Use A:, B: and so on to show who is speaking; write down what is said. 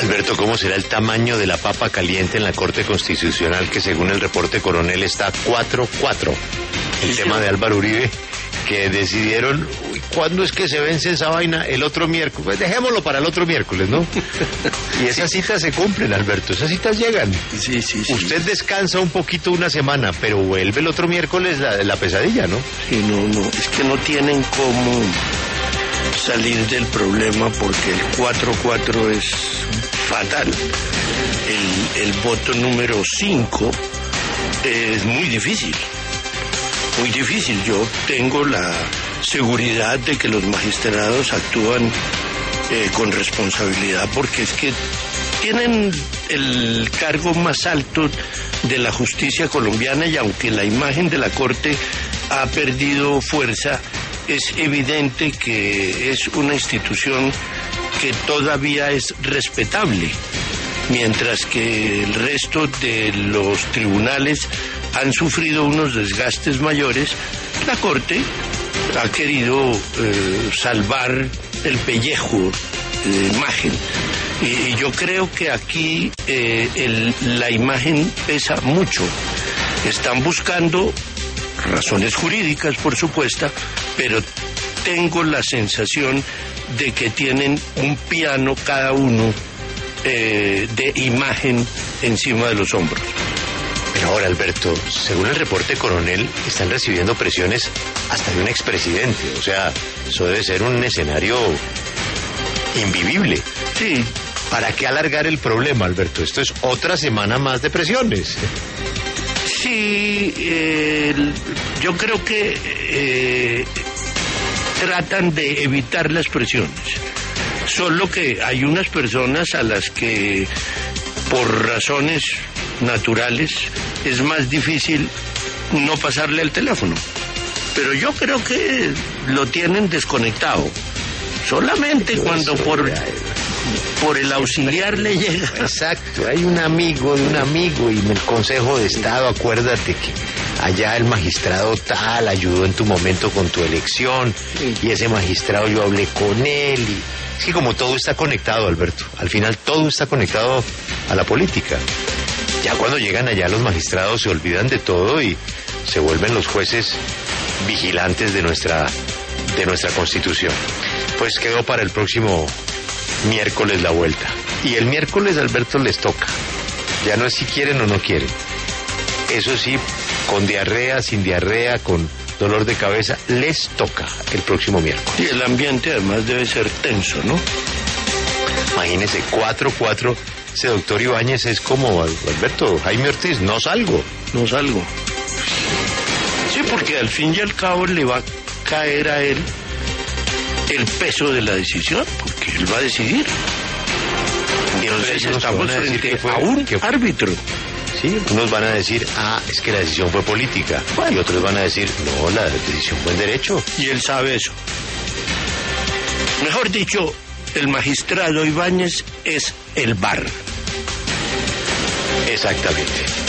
A: Alberto, ¿cómo será el tamaño de la papa caliente en la Corte Constitucional que según el reporte Coronel está 4-4? El tema de Álvaro Uribe, que decidieron, ¿cuándo es que se vence esa vaina? El otro miércoles. Pues dejémoslo para el otro miércoles, ¿no? Y esas citas se cumplen, Alberto, esas citas llegan.
B: Sí.
A: Usted descansa un poquito una semana, pero vuelve el otro miércoles la pesadilla, ¿no?
B: Sí, no, es que no tienen cómo salir del problema porque el 4-4 es fatal. El voto número 5 es muy difícil. Muy difícil. Yo tengo la seguridad de que los magistrados actúan con responsabilidad porque es que tienen el cargo más alto de la justicia colombiana y aunque la imagen de la Corte ha perdido fuerza, es evidente que es una institución que todavía es respetable, mientras que el resto de los tribunales han sufrido unos desgastes mayores. La Corte ha querido salvar el pellejo de imagen. Y yo creo que aquí la imagen pesa mucho. Están buscando razones jurídicas, por supuesto, pero tengo la sensación de que tienen un piano cada uno de imagen encima de los hombros.
A: Pero ahora, Alberto, según el reporte Coronel, están recibiendo presiones hasta de un expresidente. O sea, eso debe ser un escenario invivible.
B: Sí.
A: ¿Para qué alargar el problema, Alberto? Esto es otra semana más de presiones.
B: Sí, yo creo que tratan de evitar las presiones. Solo que hay unas personas a las que, por razones naturales, es más difícil no pasarle el teléfono. Pero yo creo que lo tienen desconectado. Solamente cuando por el auxiliar le llega.
A: Exacto, hay un amigo de un amigo y en el Consejo de Estado, acuérdate que allá el magistrado tal ayudó en tu momento con tu elección y ese magistrado yo hablé con él y es que como todo está conectado, Alberto, al final todo está conectado a la política. Ya cuando llegan allá los magistrados se olvidan de todo y se vuelven los jueces vigilantes de nuestra Constitución. Pues quedó para el próximo miércoles la vuelta. Y el miércoles, Alberto, les toca. Ya no es si quieren o no quieren. Eso sí, con diarrea, sin diarrea, con dolor de cabeza, les toca el próximo miércoles.
B: Y el ambiente además debe ser tenso, ¿no?
A: Imagínese, 4-4. Ese doctor Ibáñez es como, Alberto, Jaime Ortiz, no salgo.
B: Sí, porque al fin y al cabo le va a caer a él el peso de la decisión, porque él va a decidir. Entonces estamos frente a un árbitro.
A: Sí, unos van a decir, es que la decisión fue política. Bueno. Y otros van a decir, no, la decisión fue en derecho.
B: Y él sabe eso. Mejor dicho, el magistrado Ibáñez es el VAR.
A: Exactamente.